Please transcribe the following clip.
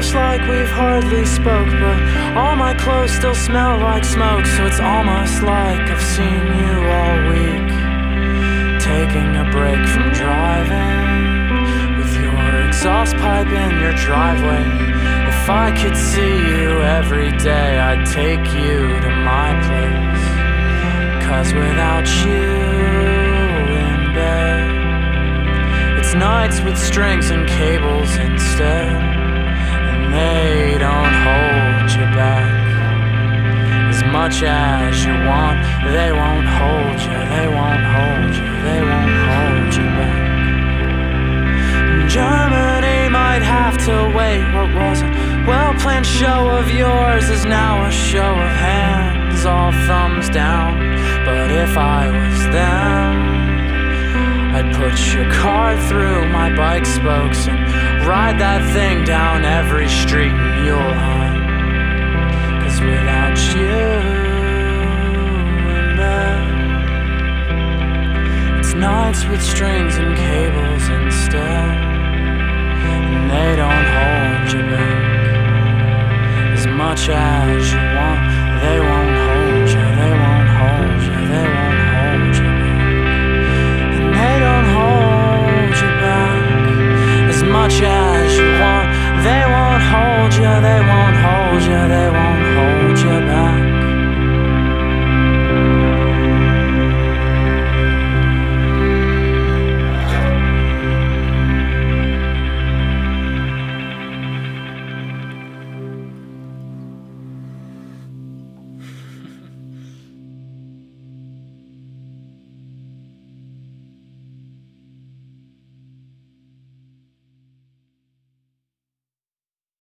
almost like we've hardly spoke, but all my clothes still smell like smoke. So it's almost like I've seen you all week, taking a break from driving with your exhaust pipe in your driveway. If I could see you every day, I'd take you to my place. 'Cause without you in bed, it's nights with strings and cables instead. And they don't hold you back as much as you want. They won't hold you, they won't hold you, they won't hold you back. Germany might have to wait. What was a well-planned show of yours is now a show of hands, all thumbs down. But if I was them, I'd put your car through my bike spokes and ride that thing down every street in Yuleheim. 'Cause without you in bed, it's nights with strings and cables instead. And they don't hold you back as much as you want. They won't hold you, they won't hold you, they won't hold you back. And they don't hold you back as much as you want. They won't hold you, they won't hold you, they won't